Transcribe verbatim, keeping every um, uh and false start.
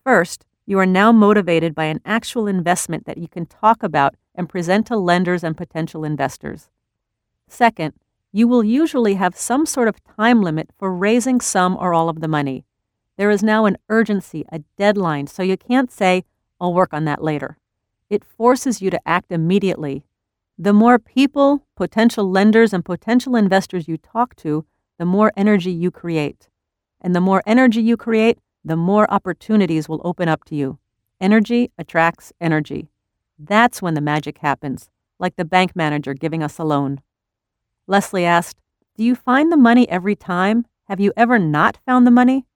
First, you are now motivated by an actual investment that you can talk about and present to lenders and potential investors. Second, you will usually have some sort of time limit for raising some or all of the money. There is now an urgency, a deadline, so you can't say, "I'll work on that later." It forces you to act immediately. The more people, potential lenders, and potential investors you talk to, the more energy you create. And the more energy you create, the more opportunities will open up to you. Energy attracts energy. That's when the magic happens, like the bank manager giving us a loan. Leslie asked, "Do you find the money every time? Have you ever not found the money?"